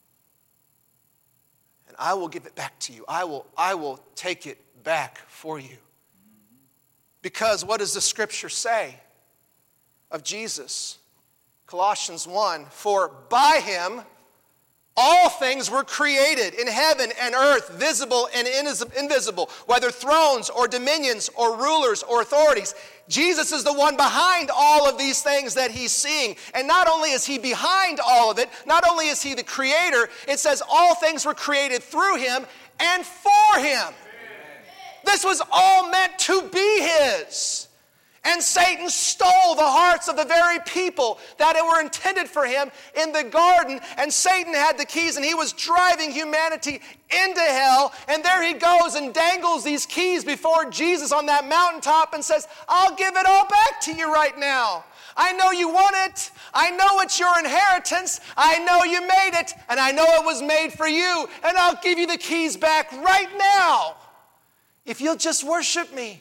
and I will give it back to you. I will take it back for you. Because what does the Scripture say of Jesus? Colossians 1, for by him all things were created in heaven and earth, visible and invisible, whether thrones or dominions or rulers or authorities. Jesus is the one behind all of these things that he's seeing. And not only is he behind all of it, not only is he the creator, it says all things were created through him and for him. Amen. This was all meant to be his. And Satan stole the hearts of the very people that were intended for him in the garden. And Satan had the keys, and he was driving humanity into hell. And there he goes and dangles these keys before Jesus on that mountaintop and says, I'll give it all back to you right now. I know you want it. I know it's your inheritance. I know you made it, and I know it was made for you. And I'll give you the keys back right now if you'll just worship me.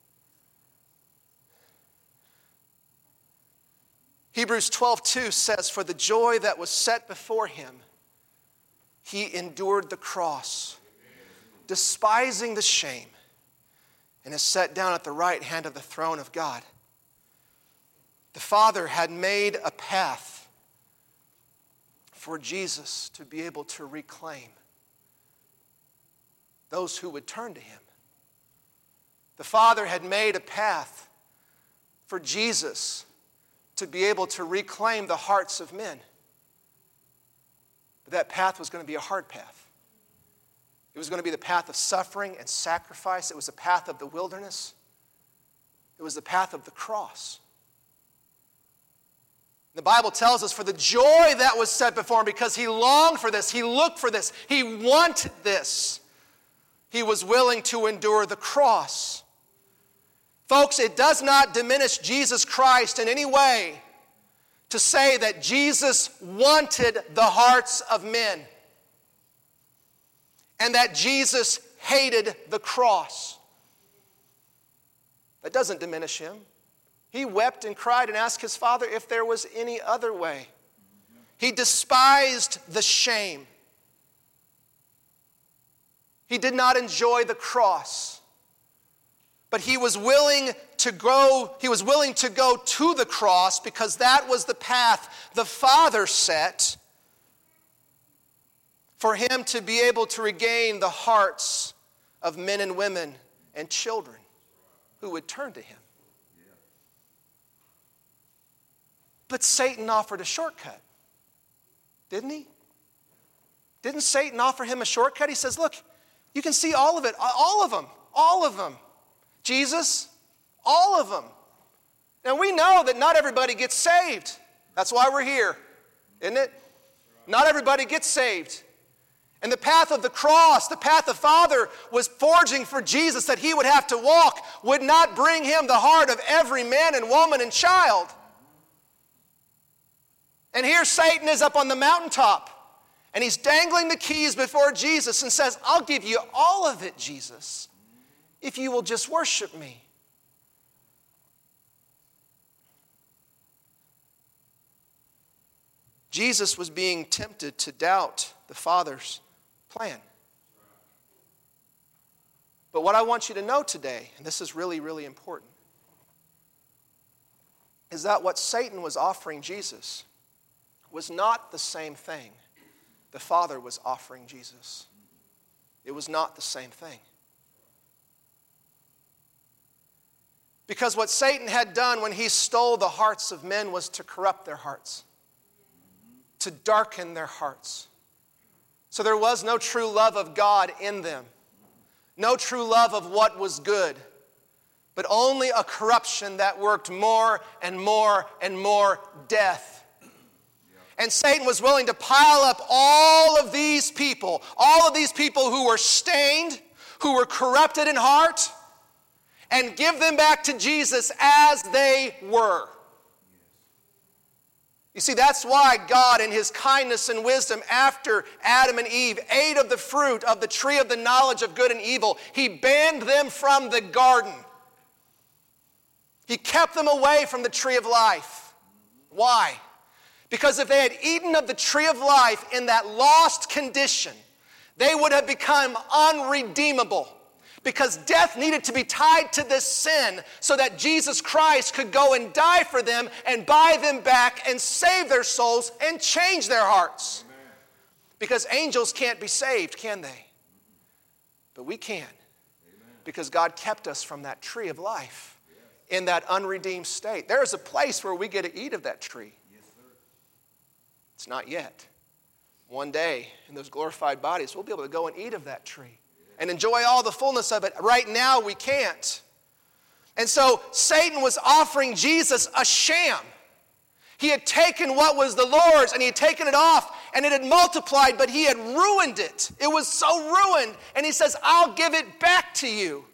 Hebrews 12:2 says, for the joy that was set before him, he endured the cross, despising the shame, and is set down at the right hand of the throne of God. The Father had made a path for Jesus to be able to reclaim those who would turn to him. The Father had made a path for Jesus to be able to reclaim the hearts of men. But that path was going to be a hard path. It was going to be the path of suffering and sacrifice. It was the path of the wilderness. It was the path of the cross. The Bible tells us for the joy that was set before him, because he longed for this, he looked for this, he wanted this, he was willing to endure the cross. Folks, it does not diminish Jesus Christ in any way to say that Jesus wanted the hearts of men and that Jesus hated the cross. That doesn't diminish him. He wept and cried and asked his Father if there was any other way. He despised the shame. He did not enjoy the cross. But he was willing to go to the cross because that was the path the Father set for him to be able to regain the hearts of men and women and children who would turn to him. But Satan offered a shortcut, didn't he? Didn't Satan offer him a shortcut? He says, look, you can see all of it, all of them. Jesus, all of them. Now we know that not everybody gets saved. That's why we're here, isn't it? Not everybody gets saved. And the path of the cross, the path the Father was forging for Jesus that he would have to walk, would not bring him the heart of every man and woman and child. And here Satan is up on the mountaintop, and he's dangling the keys before Jesus and says, I'll give you all of it, Jesus, if you will just worship me. Jesus was being tempted to doubt the Father's plan. But what I want you to know today, and this is really, really important, is that what Satan was offering Jesus was not the same thing the Father was offering Jesus. It was not the same thing. Because what Satan had done when he stole the hearts of men was to corrupt their hearts, to darken their hearts. So there was no true love of God in them, no true love of what was good, but only a corruption that worked more and more and more death. And Satan was willing to pile up all of these people who were stained, who were corrupted in heart, and give them back to Jesus as they were. You see, that's why God, in his kindness and wisdom, after Adam and Eve ate of the fruit of the tree of the knowledge of good and evil, he banned them from the garden. He kept them away from the tree of life. Why? Because if they had eaten of the tree of life in that lost condition, they would have become unredeemable. Because death needed to be tied to this sin so that Jesus Christ could go and die for them and buy them back and save their souls and change their hearts. Amen. Because angels can't be saved, can they? But we can. Amen. Because God kept us from that tree of life in that unredeemed state. There is a place where we get to eat of that tree. Yes, sir. It's not yet. One day, in those glorified bodies, we'll be able to go and eat of that tree and enjoy all the fullness of it. Right now, we can't. And so Satan was offering Jesus a sham. He had taken what was the Lord's and he had taken it off and it had multiplied, but he had ruined it. It was so ruined. And he says, I'll give it back to you.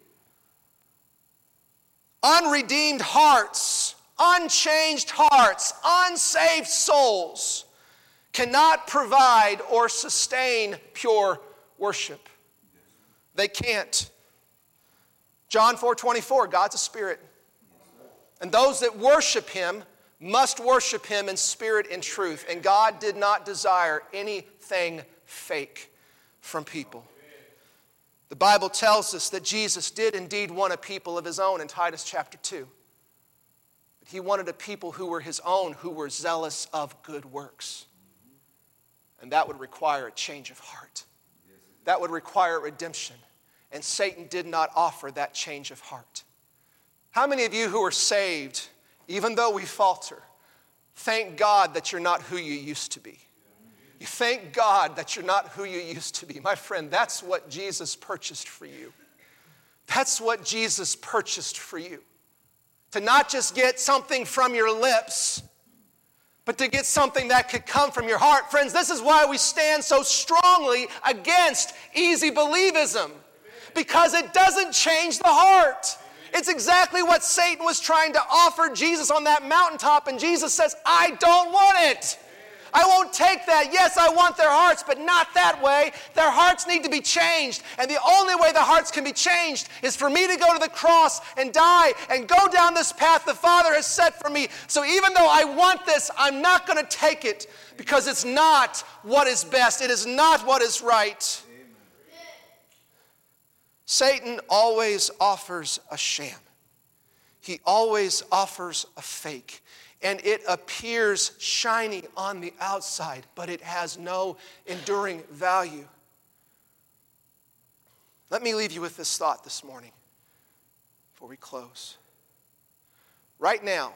Unredeemed hearts, unchanged hearts, unsaved souls cannot provide or sustain pure worship. They can't. John 4:24, God's a spirit. And those that worship him must worship him in spirit and truth. And God did not desire anything fake from people. The Bible tells us that Jesus did indeed want a people of his own in Titus chapter 2. But he wanted a people who were his own, who were zealous of good works. And that would require a change of heart. That would require redemption. And Satan did not offer that change of heart. How many of you who are saved, even though we falter, thank God that you're not who you used to be? You thank God that you're not who you used to be. My friend, that's what Jesus purchased for you. That's what Jesus purchased for you. To not just get something from your lips, but to get something that could come from your heart. Friends, this is why we stand so strongly against easy believism. Because it doesn't change the heart. It's exactly what Satan was trying to offer Jesus on that mountaintop, and Jesus says, I don't want it. I won't take that. Yes, I want their hearts, but not that way. Their hearts need to be changed, and the only way the hearts can be changed is for me to go to the cross and die and go down this path the Father has set for me. So even though I want this, I'm not going to take it because it's not what is best. It is not what is right. Satan always offers a sham. He always offers a fake. And it appears shiny on the outside, but it has no enduring value. Let me leave you with this thought this morning before we close. Right now,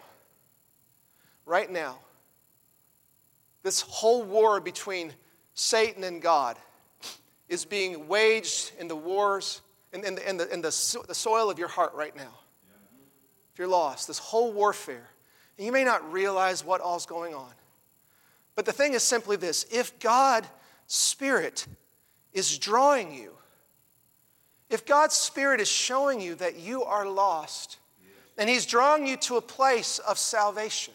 this whole war between Satan and God is being waged in the wars in the soil of your heart right now. If you're lost, this whole warfare. And you may not realize what all's going on. But the thing is simply this. If God's Spirit is drawing you, if God's Spirit is showing you that you are lost, and he's drawing you to a place of salvation,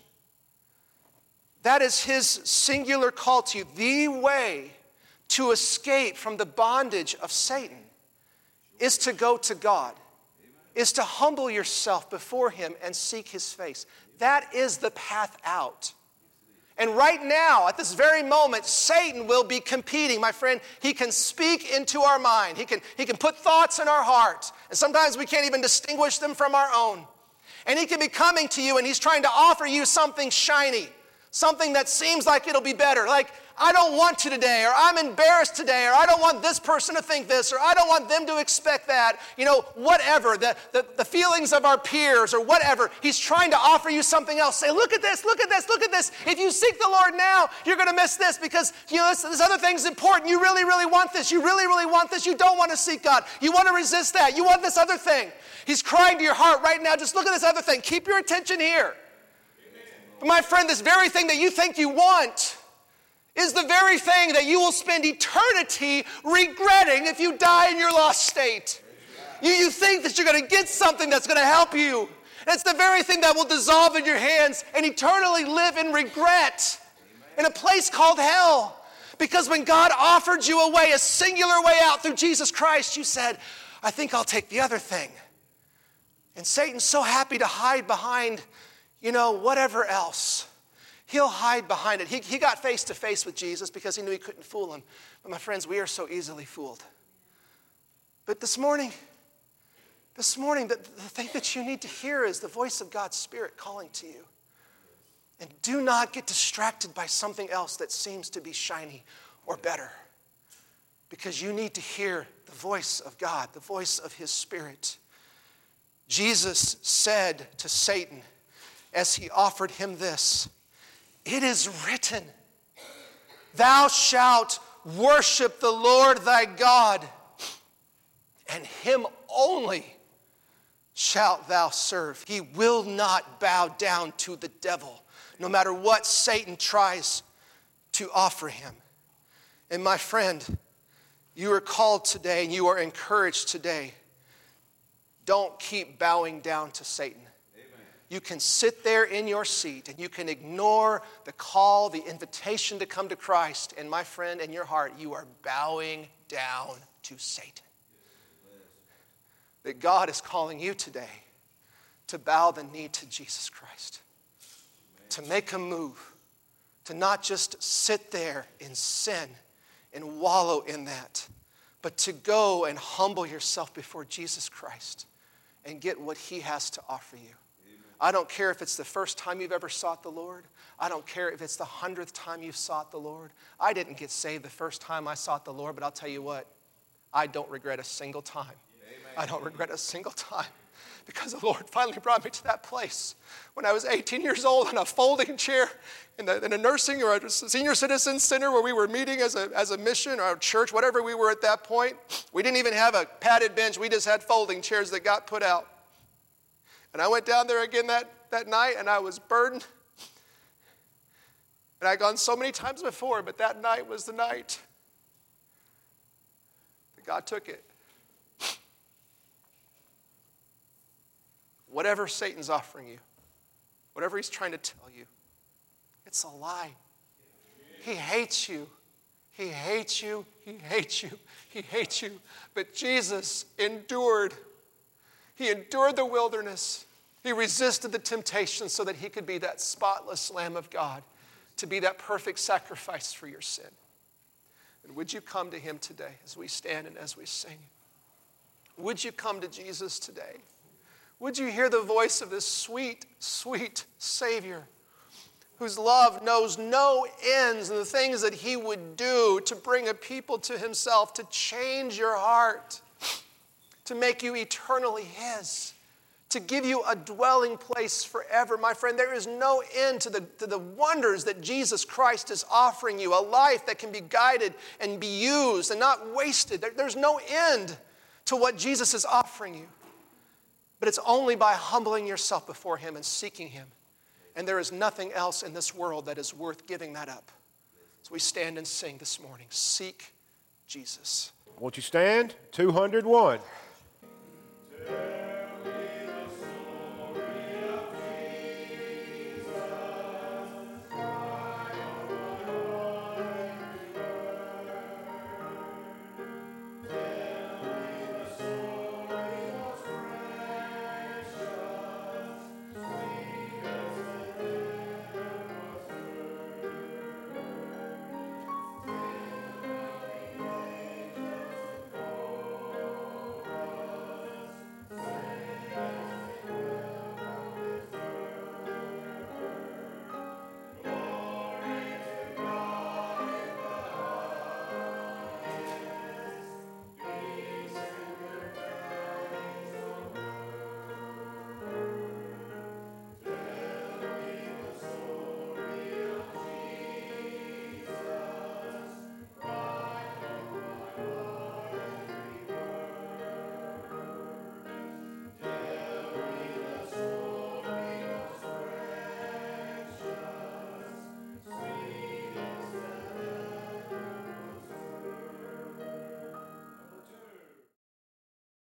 that is his singular call to you. The way to escape from the bondage of Satan is to go to God, is to humble yourself before him and seek his face. That is the path out. And right now, at this very moment, Satan will be competing. My friend, he can speak into our mind. He can put thoughts in our heart. And sometimes we can't even distinguish them from our own. And he can be coming to you and he's trying to offer you something shiny, something that seems like it'll be better. Like, I don't want to today, or I'm embarrassed today, or I don't want this person to think this, or I don't want them to expect that. You know, whatever, the feelings of our peers or whatever. He's trying to offer you something else. Say, look at this, look at this, look at this. If you seek the Lord now, you're going to miss this because, you know, this other thing's important. You really, really want this. You really, really want this. You don't want to seek God. You want to resist that. You want this other thing. He's crying to your heart right now. Just look at this other thing. Keep your attention here. But my friend, this very thing that you think you want is the very thing that you will spend eternity regretting if you die in your lost state. You think that you're going to get something that's going to help you. And it's the very thing that will dissolve in your hands and eternally live in regret in a place called hell. Because when God offered you a way, a singular way out through Jesus Christ, you said, I think I'll take the other thing. And Satan's so happy to hide behind, you know, whatever else. He'll hide behind it. He got face to face with Jesus because he knew he couldn't fool him. But my friends, we are so easily fooled. But this morning, the thing that you need to hear is the voice of God's Spirit calling to you. And do not get distracted by something else that seems to be shiny or better. Because you need to hear the voice of God, the voice of his Spirit. Jesus said to Satan as he offered him this, it is written, thou shalt worship the Lord thy God, and him only shalt thou serve. He will not bow down to the devil, no matter what Satan tries to offer him. And my friend, you are called today and you are encouraged today. Don't keep bowing down to Satan. You can sit there in your seat and you can ignore the call, the invitation to come to Christ. And my friend, in your heart, you are bowing down to Satan. That God is calling you today to bow the knee to Jesus Christ. To make a move. To not just sit there in sin and wallow in that. But to go and humble yourself before Jesus Christ and get what He has to offer you. I don't care if it's the first time you've ever sought the Lord. I don't care if it's the 100th time you've sought the Lord. I didn't get saved the first time I sought the Lord, but I'll tell you what, I don't regret a single time. Amen. I don't regret a single time because the Lord finally brought me to that place when I was 18 years old in a folding chair in a nursing or a senior citizen center where we were meeting as a mission or a church, whatever we were at that point. We didn't even have a padded bench. We just had folding chairs that got put out. And I went down there again that night, and I was burdened. And I'd gone so many times before, but that night was the night that God took it. Whatever Satan's offering you, whatever he's trying to tell you, it's a lie. He hates you. He hates you. He hates you. He hates you. But Jesus endured. He endured the wilderness. He resisted the temptation so that he could be that spotless Lamb of God, to be that perfect sacrifice for your sin. And would you come to him today as we stand and as we sing? Would you come to Jesus today? Would you hear the voice of this sweet, sweet Savior whose love knows no ends and the things that he would do to bring a people to himself, to change your heart, to make you eternally his, to give you a dwelling place forever. My friend, there is no end to the wonders that Jesus Christ is offering you, a life that can be guided and be used and not wasted. There's no end to what Jesus is offering you. But it's only by humbling yourself before him and seeking him. And there is nothing else in this world that is worth giving that up. So we stand and sing this morning, Seek Jesus. Won't you stand? 201.